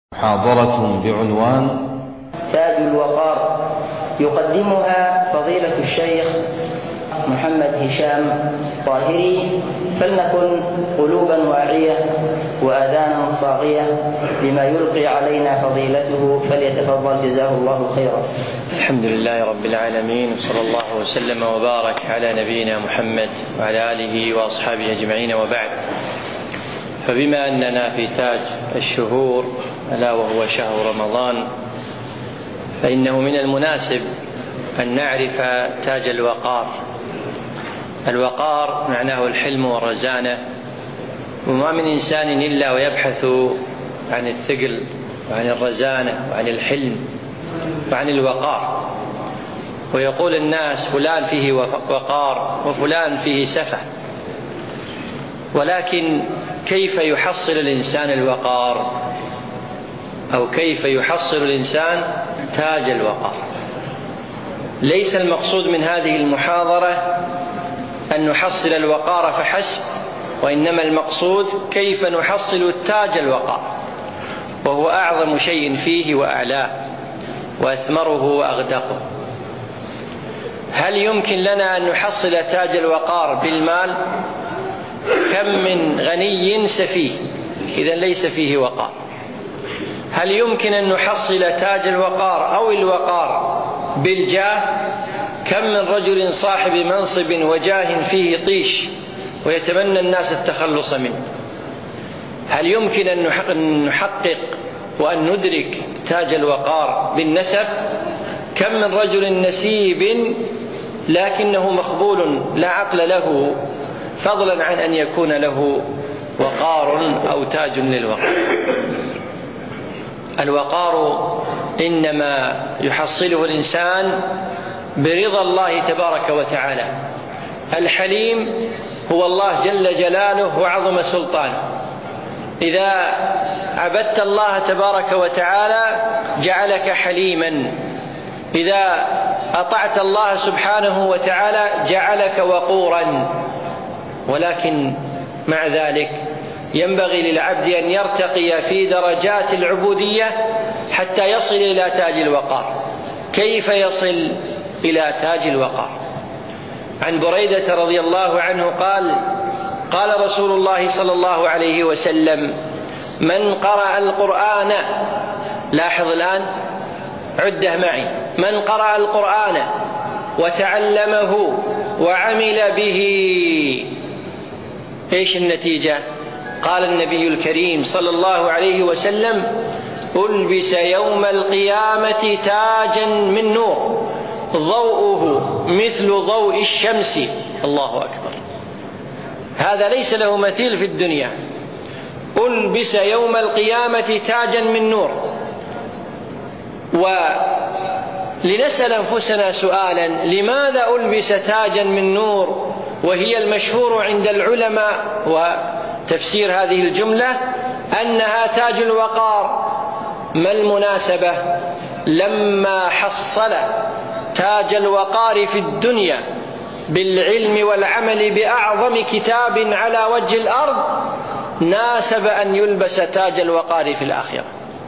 محاضرة بعنوان تاج الوقار، يقدمها فضيلة الشيخ محمد هشام طاهري. فلنكن قلوبا واعية وآذانا صاغية لما يلقي علينا فضيلته، فليتفضل جزاه الله خيرا. الحمد لله رب العالمين، وصلى الله وسلم وبارك على نبينا محمد وعلى آله وأصحابه أجمعين، وبعد. فبما أننا في تاج الشهور ألا وهو شهر رمضان، فإنه من المناسب أن نعرف تاج الوقار. الوقار معناه الحلم والرزانة، وما من إنسان إلا ويبحث عن الثقل وعن الرزانة وعن الحلم وعن الوقار، ويقول الناس فلان فيه وقار وفلان فيه سفة. ولكن كيف يحصل الإنسان الوقار، أو كيف يحصل الإنسان تاج الوقار؟ ليس المقصود من هذه المحاضرة أن نحصل الوقار فحسب، وإنما المقصود كيف نحصل تاج الوقار، وهو أعظم شيء فيه وأعلاه وأثمره وأغدقه. هل يمكن لنا أن نحصل تاج الوقار بالمال؟ كم من غني سفيه إذا ليس فيه وقار. هل يمكن أن نحصل تاج الوقار أو الوقار بالجاه؟ كم من رجل صاحب منصب وجاه فيه طيش ويتمنى الناس التخلص منه. هل يمكن أن نحقق وأن ندرك تاج الوقار بالنسب؟ كم من رجل نسيب لكنه مخبول لا عقل له، فضلا عن أن يكون له وقار أو تاج للوقار. الوقار إنما يحصله الإنسان برضا الله تبارك وتعالى. الحليم هو الله جل جلاله وعظم سلطانه. إذا عبدت الله تبارك وتعالى جعلك حليما، إذا أطعت الله سبحانه وتعالى جعلك وقورا. ولكن مع ذلك ينبغي للعبد أن يرتقي في درجات العبودية حتى يصل إلى تاج الوقار. كيف يصل إلى تاج الوقار؟ عن بريدة رضي الله عنه قال: قال رسول الله صلى الله عليه وسلم: من قرأ القرآن، لاحظ الآن، عده معي، من قرأ القرآن وتعلمه وعمل به، إيش النتيجة؟ قال النبي الكريم صلى الله عليه وسلم: ألبس يوم القيامة تاجا من نور ضوءه مثل ضوء الشمس. الله أكبر، هذا ليس له مثيل في الدنيا. ألبس يوم القيامة تاجا من نور. ولنسأل أنفسنا سؤالا: لماذا ألبس تاجا من نور؟ وهي المشهور عند العلماء وتفسير هذه الجملة أنها تاج الوقار. ما المناسبة؟ لما حصل تاج الوقار في الدنيا بالعلم والعمل بأعظم كتاب على وجه الأرض، ناسب أن يلبس تاج الوقار في الآخرة.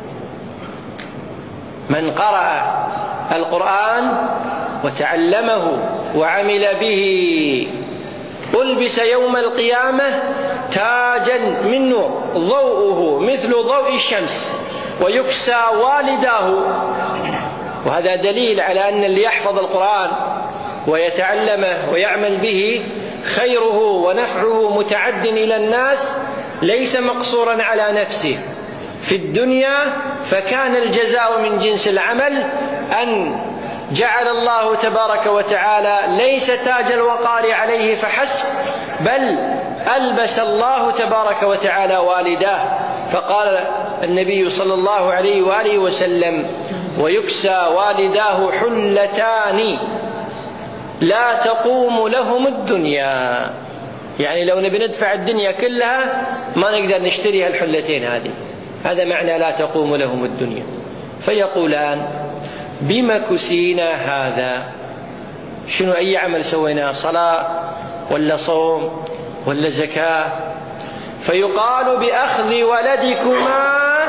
من قرأ القرآن وتعلمه وعمل به ألبس يوم القيامة تاجا من نور ضوءه مثل ضوء الشمس ويكسى والداه. وهذا دليل على أن اللي يحفظ القرآن ويتعلمه ويعمل به خيره ونفعه متعد إلى الناس، ليس مقصورا على نفسه في الدنيا. فكان الجزاء من جنس العمل، أن جعل الله تبارك وتعالى ليس تاج الوقار عليه فحسب، بل ألبس الله تبارك وتعالى والداه. فقال النبي صلى الله عليه وآله وسلم: ويكسى والداه حلتان لا تقوم لهم الدنيا. يعني لو نبي ندفع الدنيا كلها ما نقدر نشتريها الحلتين هذه. هذا معنى لا تقوم لهم الدنيا. فيقولان: بما كسينا هذا؟ شنو أي عمل سويناه؟ صلاة ولا صوم ولا زكاة؟ فيقال: بأخذ ولدكما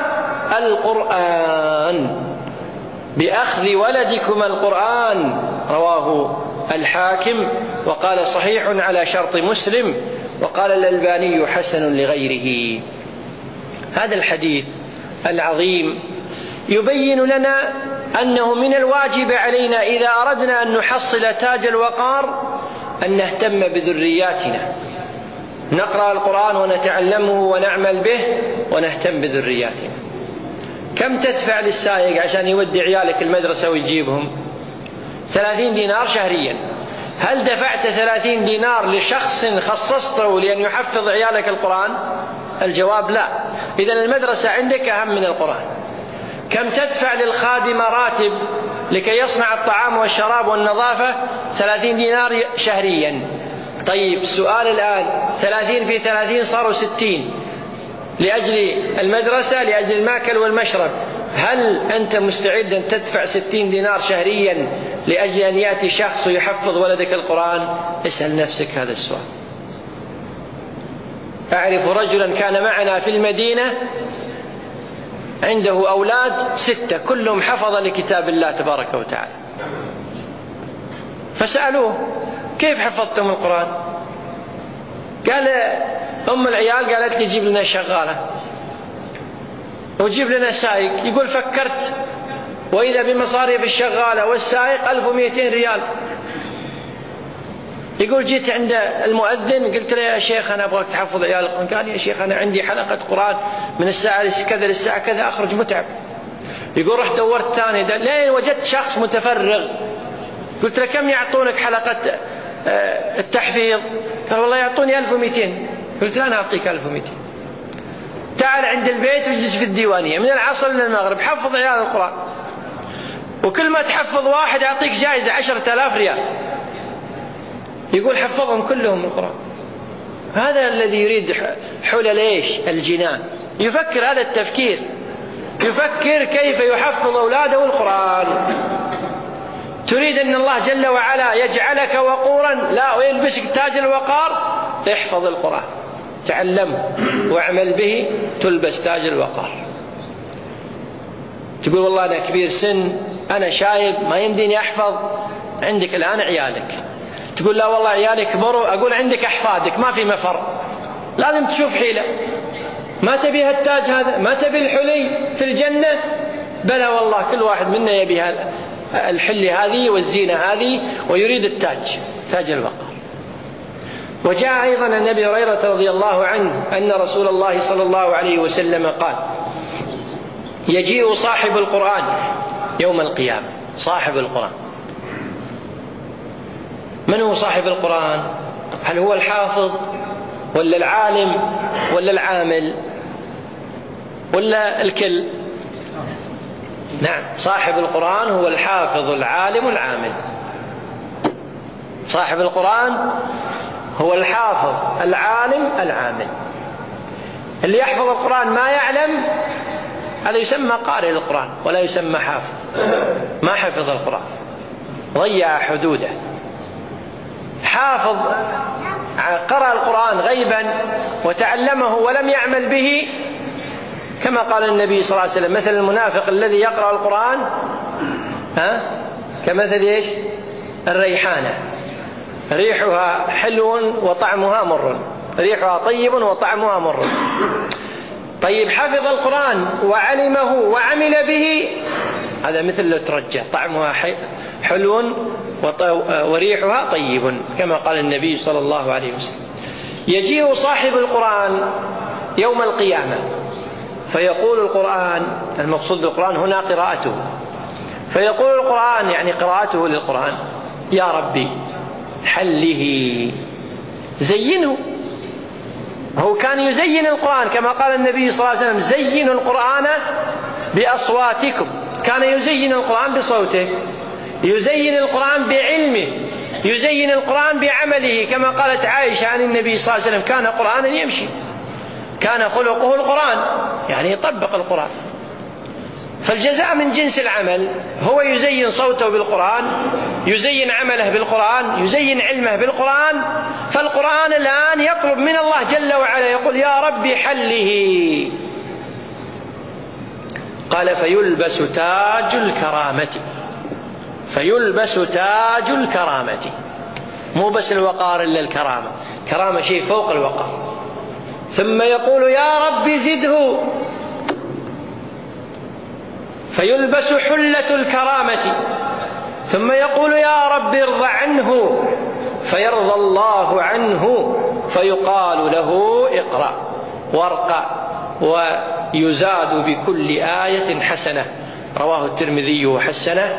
القرآن، بأخذ ولدكم القرآن. رواه الحاكم وقال صحيح على شرط مسلم، وقال الألباني حسن لغيره. هذا الحديث العظيم يبين لنا أنه من الواجب علينا إذا أردنا أن نحصل تاج الوقار أن نهتم بذرياتنا، نقرأ القرآن ونتعلمه ونعمل به ونهتم بذرياتنا. كم تدفع للسائق عشان يودي عيالك المدرسة ويجيبهم؟ 30 دينار شهريا. هل دفعت 30 دينار لشخص خصصته لأن يحفظ عيالك القرآن؟ الجواب لا. إذن المدرسة عندك أهم من القرآن. كم تدفع للخادم راتب لكي يصنع الطعام والشراب والنظافة؟ 30 دينار شهريا. طيب السؤال الآن، 30 في 30 صاروا 60 لأجل المدرسة، لأجل الماكل والمشرب. هل أنت مستعد أن تدفع 60 دينار شهريا لأجل أن يأتي شخص ويحفظ ولدك القرآن؟ اسأل نفسك هذا السؤال. أعرف رجلا كان معنا في المدينة عنده أولاد 6 كلهم حفظ لكتاب الله تبارك وتعالى، فسألوه كيف حفظتم القرآن؟ قال أم العيال قالت لي جيب لنا شغالة وجيب لنا سائق. يقول فكرت وإذا بمصاريف الشغالة والسائق 1200 ريال. يقول جيت عند المؤذن قلت له يا شيخ أنا أبغاك تحفظ عيال القرآن. قال يا شيخ أنا عندي حلقة قرآن من الساعة كذا للساعة كذا أخرج متعب. يقول رحت دورت ثاني لين وجدت شخص متفرغ. قلت له كم يعطونك حلقة التحفيظ؟ قال والله يعطوني 1200. قلت له أنا أعطيك 1200. تعال عند البيت واجلس في الديوانية من العصر إلى المغرب حفظ عيال القرآن، وكل ما تحفظ واحد أعطيك جائزة 10,000 ريال. يقول حفظهم كلهم القرآن. هذا الذي يريد حلل إيش؟ الجنان. يفكر هذا التفكير، يفكر كيف يحفظ أولاده القرآن. تريد أن الله جل وعلا يجعلك وقورا لا ويلبسك تاج الوقار؟ احفظ القرآن، تعلمه واعمل به تلبس تاج الوقار. تقول والله أنا كبير سن، أنا شايب ما يمديني أحفظ. عندك الآن عيالك. تقول لا والله عيالي كبروا. أقول عندك أحفادك ما في مفر، لازم تشوف حيلة. ما تبي التاج هذا؟ ما تبي الحلي في الجنة؟ بلى والله كل واحد منا يبي الحلي هذه والزينة هذه ويريد التاج، تاج الوقار. وجاء أيضا عن أبي هريرة رضي الله عنه أن رسول الله صلى الله عليه وسلم قال يجيء صاحب القرآن يوم القيامة. صاحب القرآن من هو صاحب القرآن؟ هل هو الحافظ ولا العالم ولا العامل ولا الكل؟ نعم، صاحب القرآن هو الحافظ العالم العامل. صاحب القرآن هو الحافظ العالم العامل. اللي يحفظ القرآن ما يعلم هذا يسمى قارئ القرآن ولا يسمى حافظ. ما حفظ القرآن، ضيع حدوده. حافظ قرأ القرآن غيبا وتعلمه ولم يعمل به، كما قال النبي صلى الله عليه وسلم مثل المنافق الذي يقرأ القرآن كمثل إيش؟ الريحانة ريحها حلو وطعمها مر، ريحها طيب وطعمها مر. طيب حفظ القرآن وعلمه وعمل به، هذا مثل الترجة طعمها حلو وريحها طيب، كما قال النبي صلى الله عليه وسلم. يجيء صاحب القرآن يوم القيامة فيقول القرآن، المقصود بالقرآن هنا قراءته، فيقول القرآن يعني قراءته للقرآن يا ربي حله زينه. هو كان يزين القرآن كما قال النبي صلى الله عليه وسلم زينوا القرآن بأصواتكم. كان يزين القرآن بصوته، يزين القرآن بعلمه، يزين القرآن بعمله، كما قالت عائشة عن النبي صلى الله عليه وسلم كان قرآنا يمشي، كان خلقه القرآن، يعني يطبق القرآن. فالجزاء من جنس العمل. هو يزين صوته بالقرآن، يزين عمله بالقرآن، يزين علمه بالقرآن. فالقرآن الآن يطلب من الله جل وعلا، يقول يا ربي حله. قال فيلبس تاج الكرامة. فيلبس تاج الكرامة، مو بس الوقار إلا الكرامة. كرامة شيء فوق الوقار. ثم يقول يا رب زده، فيلبس حلة الكرامة. ثم يقول يا رب ارض عنه، فيرضى الله عنه، فيقال له اقرأ وارقى ويزاد بكل آية حسنة. رواه الترمذي وحسنه،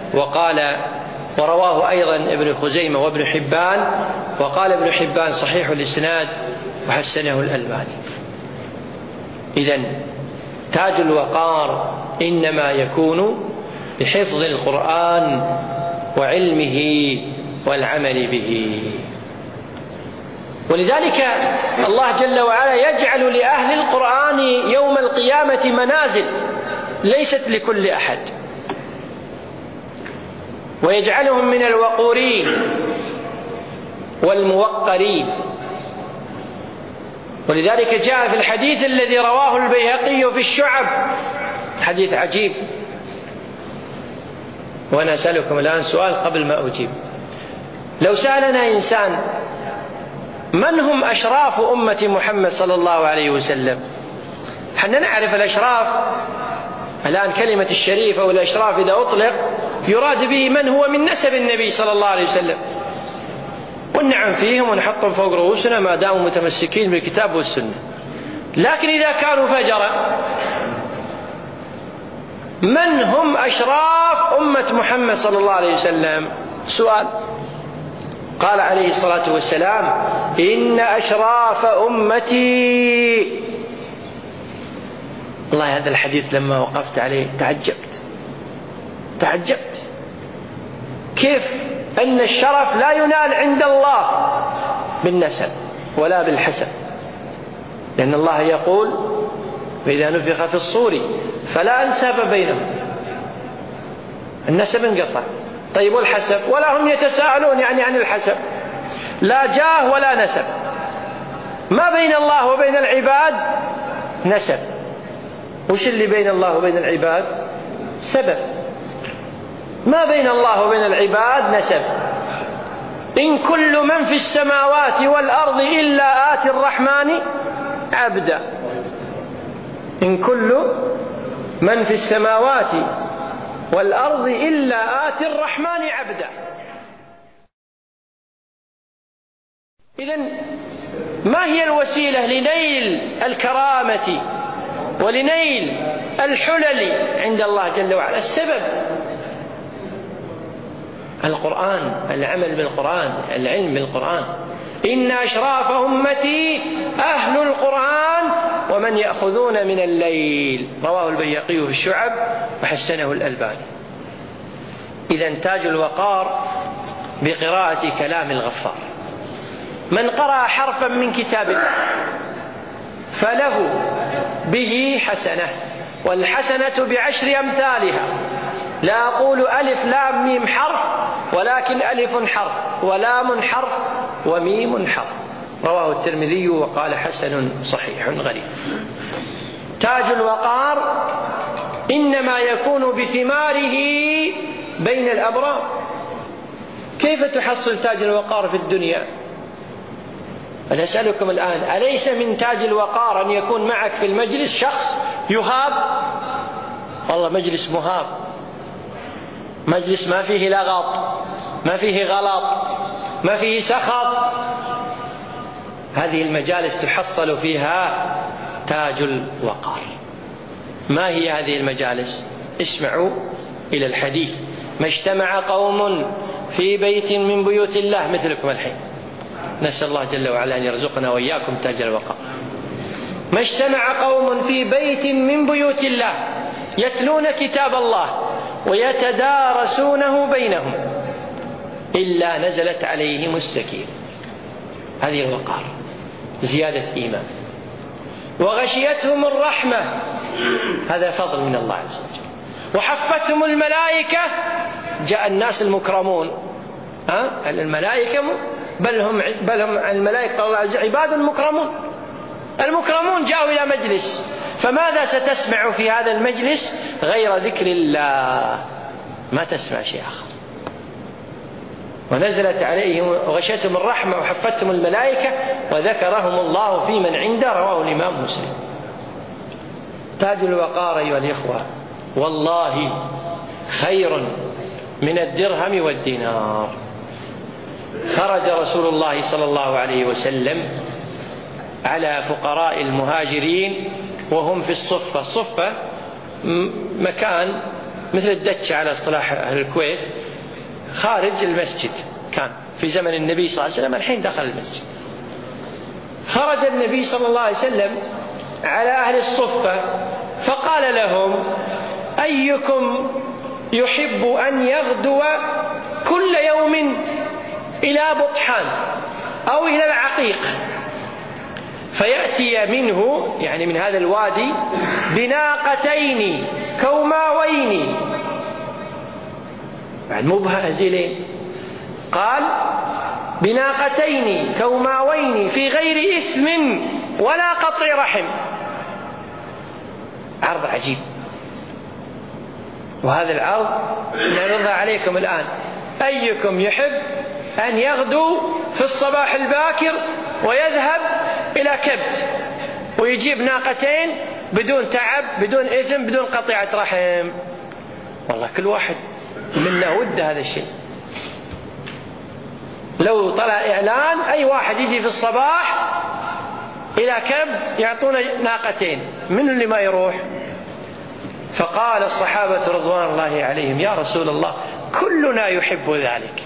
ورواه أيضا ابن خزيمة وابن حبان، وقال ابن حبان صحيح الإسناد وحسنه الألباني. إذن تاج الوقار إنما يكون بحفظ القرآن وعلمه والعمل به. ولذلك الله جل وعلا يجعل لأهل القرآن يوم القيامة منازل ليست لكل أحد، ويجعلهم من الوقورين والموقرين. ولذلك جاء في الحديث الذي رواه البيهقي في الشعب، حديث عجيب. وأنا أسألكم الآن سؤال قبل ما أجيب. لو سألنا إنسان من هم أشراف أمة محمد صلى الله عليه وسلم، حنا نعرف الأشراف. الآن كلمة الشريف أو الأشراف إذا أطلق يراد به من هو من نسب النبي صلى الله عليه وسلم، ونعم فيهم ونحطهم فوق رؤوسنا ما داموا متمسكين بالكتاب والسنة. لكن إذا كانوا فجرا، من هم أشراف أمة محمد صلى الله عليه وسلم؟ سؤال. قال عليه الصلاة والسلام إن أشراف أمتي. والله هذا الحديث لما وقفت عليه تعجبت كيف أن الشرف لا ينال عند الله بالنسب ولا بالحسب، لأن الله يقول فإذا نفخ في الصور فلا أنساب بينهم. النسب انقطع. طيب والحسب؟ ولا هم يتساءلون يعني عن الحسب. لا جاه ولا نسب. ما بين الله وبين العباد نسب. وش اللي بين الله وبين العباد؟ سبب. ما بين الله وبين العباد نسب. إن كل من في السماوات والأرض إلا آتي الرحمن عبدا. إن كل من في السماوات والأرض إلا آتي الرحمن عبدا. إذن ما هي الوسيلة لنيل الكرامة ولنيل الحلل عند الله جل وعلا؟ السبب القرآن، العمل بالقرآن، العلم بالقرآن. إن أشراف أمتي أهل القرآن ومن يأخذون من الليل. رواه البيهقي في الشعب وحسنه الألباني. إذن تاج الوقار بقراءة كلام الغفار. من قرأ حرفا من كتاب الله فله به حسنة، والحسنة بعشر أمثالها. لا أقول ألف لام ميم حرف، ولكن ألف حرف ولام حرف وميم حرف. رواه الترمذي وقال حسن صحيح غريب. تاج الوقار إنما يكون بثماره بين الأبرار. كيف تحصل تاج الوقار في الدنيا؟ أنا أسألكم الآن، أليس من تاج الوقار أن يكون معك في المجلس شخص يهاب؟ والله مجلس مهاب، مجلس ما فيه لغط، ما فيه غلط، ما فيه سخط. هذه المجالس تحصل فيها تاج الوقار. ما هي هذه المجالس؟ اسمعوا إلى الحديث. ما اجتمع قوم في بيت من بيوت الله مثلكم الحين. نسأل الله جل وعلا أن يرزقنا وإياكم تاج الوقار. ما اجتمع قوم في بيت من بيوت الله يتلون كتاب الله ويتدارسونه بينهم إلا نزلت عليهم السكينة. هذه الوقار، زيادة إيمان. وغشيتهم الرحمة، هذا فضل من الله عز وجل. وحفتهم الملائكة، جاء الناس المكرمون الملائكة بل هم الملائكة الله عباد مكرمون. المكرمون جاءوا إلى مجلس، فماذا ستسمع في هذا المجلس غير ذكر الله؟ ما تسمع شيء آخر. ونزلت عليهم وغشتهم الرحمة وحفتهم الملائكة وذكرهم الله في من عنده، رواه الإمام مسلم. تاج الوقار أيها الإخوة والله خير من الدرهم والدينار. خرج رسول الله صلى الله عليه وسلم على فقراء المهاجرين وهم في الصفة. الصفة مكان مثل الدتش على اصطلاح أهل الكويت خارج المسجد، كان في زمن النبي صلى الله عليه وسلم، الحين دخل المسجد. خرج النبي صلى الله عليه وسلم على أهل الصفة فقال لهم: أيكم يحب أن يغدو كل يوم إلى بطحان أو إلى العقيق فيأتي منه، يعني من هذا الوادي، بناقتين كوماوين، بعد مو بهزيلين، قال: بناقتين كوماوين في غير إثم ولا قطع رحم. عرض عجيب، وهذا العرض نعرضها عليكم الآن. أيكم يحب أن يغدو في الصباح الباكر ويذهب إلى كبت ويجيب ناقتين بدون تعب، بدون إثم، بدون قطيعة رحم؟ والله كل واحد منا ود هذا الشيء. لو طلع إعلان أي واحد يجي في الصباح إلى كبت يعطونا ناقتين، من اللي ما يروح؟ فقال الصحابة رضوان الله عليهم: يا رسول الله كلنا يحب ذلك.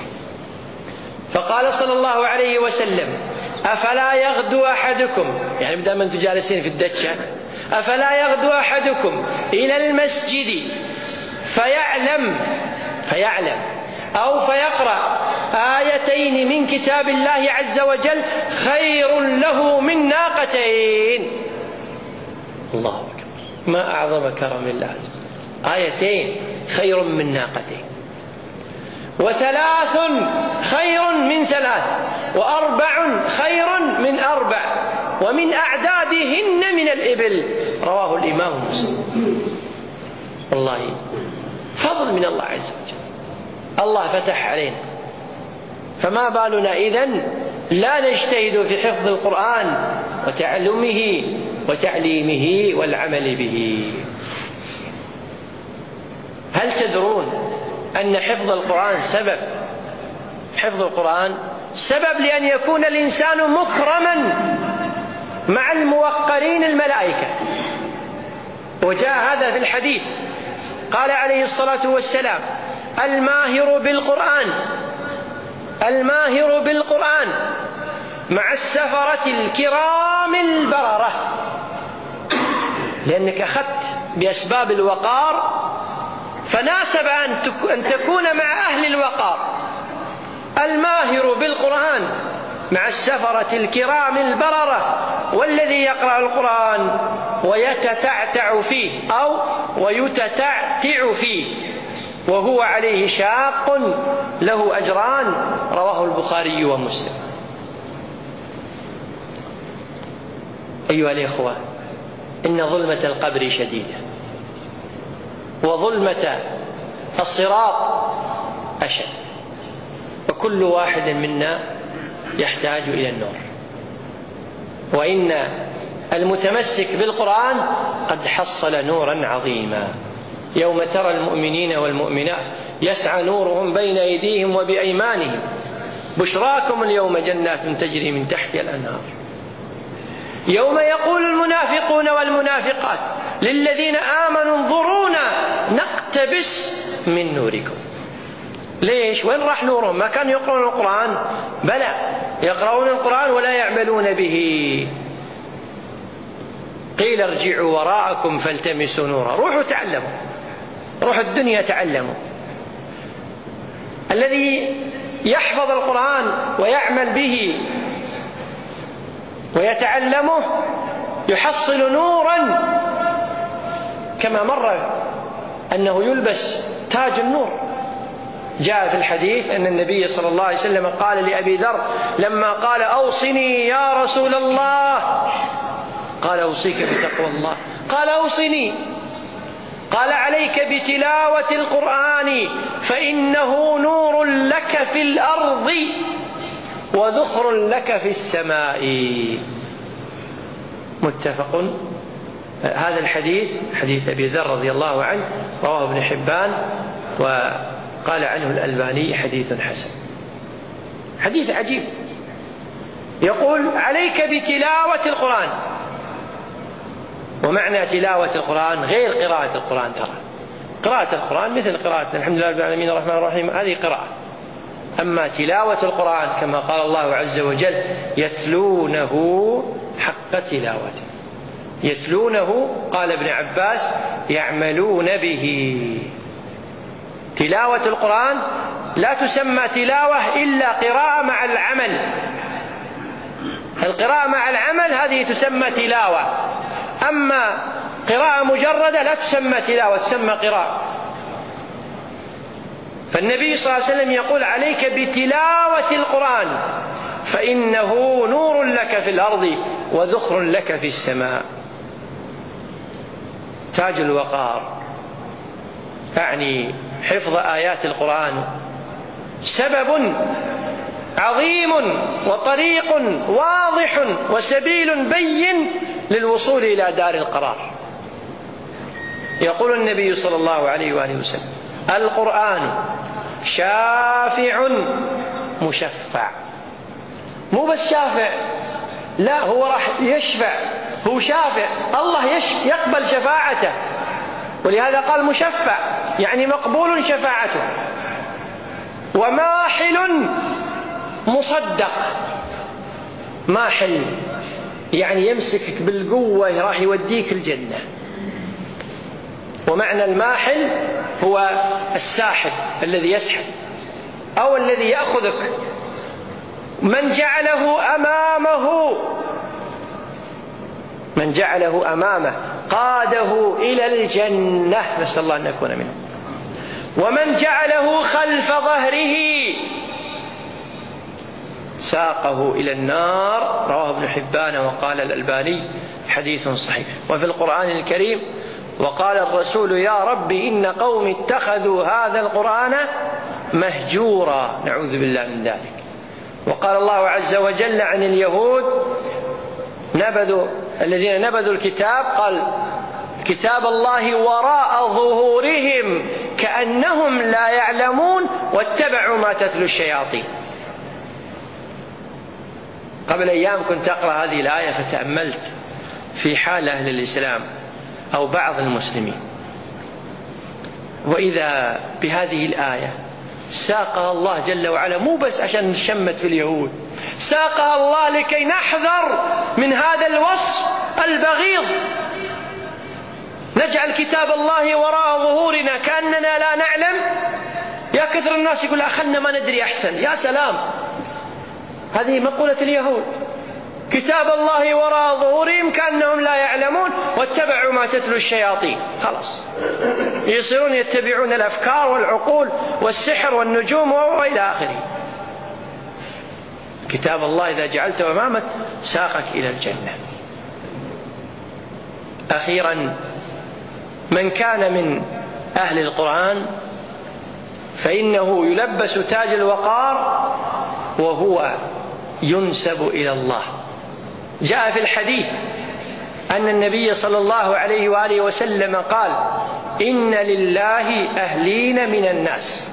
فقال صلى الله عليه وسلم: أفلا يغدو أحدكم، يعني بدل ما أنتم جالسين في الدشة، أفلا يغدو أحدكم إلى المسجد فيعلم أو فيقرأ آيتين من كتاب الله عز وجل خير له من ناقتين؟ الله أكبر، ما أعظم كرم الله. آيتين خير من ناقتين، وثلاث خير من ثلاث، وأربع خير من أربع، ومن أعدادهن من الإبل، رواه الإمام مسلم. والله فضل من الله عز وجل، الله فتح علينا، فما بالنا إذن لا نجتهد في حفظ القرآن وتعلمه وتعليمه والعمل به. هل تدرون أن حفظ القرآن سبب لأن يكون الإنسان مكرما مع الموقرين الملائكة؟ وجاء هذا في الحديث، قال عليه الصلاة والسلام: الماهر بالقرآن مع السفرة الكرام البررة. لأنك أخذت بأسباب الوقار فناسب أن تكون مع أهل الوقار. الماهر بالقرآن مع السفرة الكرام البررة، والذي يقرأ القرآن ويتتعتع فيه أو ويتتعتع فيه وهو عليه شاق له أجران، رواه البخاري ومسلم. أيها الإخوة، إن ظلمة القبر شديدة، وظلمة الصراط أشد، وكل واحد منا يحتاج إلى النور. وإن المتمسك بالقرآن قد حصل نورا عظيما. يوم ترى المؤمنين والمؤمنات يسعى نورهم بين أيديهم وبأيمانهم بشراكم اليوم جنات تجري من تحتها الأنهار. يوم يقول المنافقون والمنافقات للذين آمنوا انظرونا نقتبس من نوركم. ليش؟ وين راح نورهم؟ ما كانوا يقرؤون القرآن؟ بلى، يقرؤون القرآن ولا يعملون به. قيل ارجعوا وراءكم فالتمسوا نورا. روحوا تعلموا، روحوا الدنيا تعلموا. الذي يحفظ القرآن ويعمل به ويتعلمه يحصل نورا، كما مر أنه يلبس تاج النور. جاء في الحديث أن النبي صلى الله عليه وسلم قال لأبي ذر لما قال: أوصني يا رسول الله قال أوصيك بتقوى الله. قال أوصني. قال عليك بتلاوة القرآن فإنه نور لك في الأرض وذخر لك في السماء. متفق. هذا الحديث حديث أبي ذر رضي الله عنه رواه ابن حبان وقال عنه الألباني حديث حسن. حديث عجيب. يقول عليك بتلاوة القرآن. ومعنى تلاوة القرآن غير قراءة القرآن. ترى قراءة القرآن مثل قراءة الحمد لله رب العالمين الرحمن الرحيم، هذه قراءة. أما تلاوة القرآن كما قال الله عز وجل يتلونه حق تلاوته. يتلونه قال ابن عباس يعملون به. تلاوة القرآن لا تسمى تلاوة إلا قراءة مع العمل. القراءة مع العمل هذه تسمى تلاوة. أما قراءة مجردة لا تسمى تلاوة، تسمى قراءة. فالنبي صلى الله عليه وسلم يقول عليك بتلاوة القرآن فإنه نور لك في الأرض وذخر لك في السماء. تاج الوقار يعني حفظ آيات القرآن سبب عظيم وطريق واضح وسبيل بين للوصول إلى دار القرار. يقول النبي صلى الله عليه وآله وسلم القرآن شافع مشفع. مو بس شافع، لا هو راح يشفع، هو شافع، الله يقبل شفاعته، ولهذا قال مشفع يعني مقبول شفاعته. وماحل مصدق. ماحل يعني يمسكك بالقوة راح يوديك الجنة. ومعنى الماحل هو الساحب الذي يسحب أو الذي يأخذك. من جعله أمامه قاده إلى الجنة، نسأل الله أن نكون منه. ومن جعله خلف ظهره ساقه إلى النار. رواه ابن حبان وقال الألباني حديث صحيح. وفي القرآن الكريم وقال الرسول يا رب إن قوم اتخذوا هذا القرآن مهجورا، نعوذ بالله من ذلك. وقال الله عز وجل عن اليهود الذين نبذوا الكتاب قال كتاب الله وراء ظهورهم كأنهم لا يعلمون واتبعوا ما تتلو الشياطين. قبل أيام كنت أقرأ هذه الآية فتأملت في حال أهل الإسلام أو بعض المسلمين، وإذا بهذه الآية ساقها الله جل وعلا مو بس عشان نشمت في اليهود، ساقها الله لكي نحذر من هذا الوصف البغيض. نجعل كتاب الله وراء ظهورنا كأننا لا نعلم. يا كثر الناس يقول أخلنا ما ندري أحسن. يا سلام، هذه مقولة اليهود، كتاب الله وراء ظهورهم كأنهم لا يعلمون واتبعوا ما تتلو الشياطين. خلاص يصيرون يتبعون الأفكار والعقول والسحر والنجوم وإلى آخره. كتاب الله إذا جعلته أمامك ساقك إلى الجنة. أخيرا، من كان من أهل القرآن فإنه يلبس تاج الوقار وهو ينسب إلى الله. جاء في الحديث أن النبي صلى الله عليه وآله وسلم قال إن لله أهلين من الناس.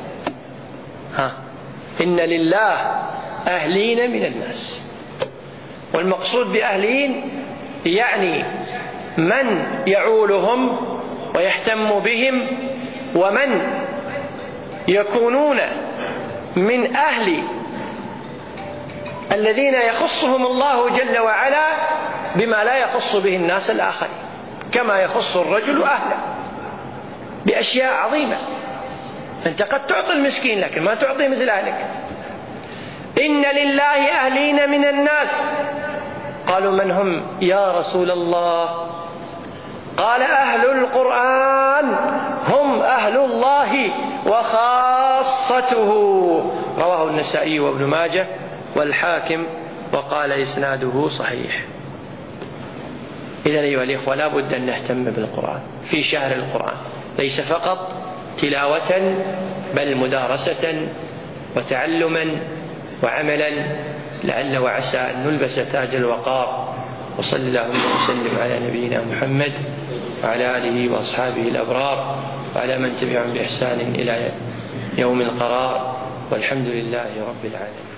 إن لله أهلين من الناس. والمقصود بأهلين يعني من يعولهم ويهتم بهم، ومن يكونون من أهل الذين يخصهم الله جل وعلا بما لا يخص به الناس الآخرين، كما يخص الرجل أهله بأشياء عظيمة. أنت قد تعطي المسكين لكن ما تعطي مثل أهلك. إن لله أهلين من الناس. قالوا من هم يا رسول الله؟ قال أهل القرآن هم أهل الله وخاصته. رواه النسائي وابن ماجه والحاكم وقال إسناده صحيح. إذن أيها الإخوة لا بد أن نهتم بالقرآن في شهر القرآن، ليس فقط تلاوة بل مدارسة وتعلما وعملا، لعل وعسى أن نلبس تاج الوقار. وصل اللهم وسلم على نبينا محمد وعلى آله وأصحابه الأبرار وعلى من تبعهم بإحسان إلى يوم القرار، والحمد لله رب العالمين.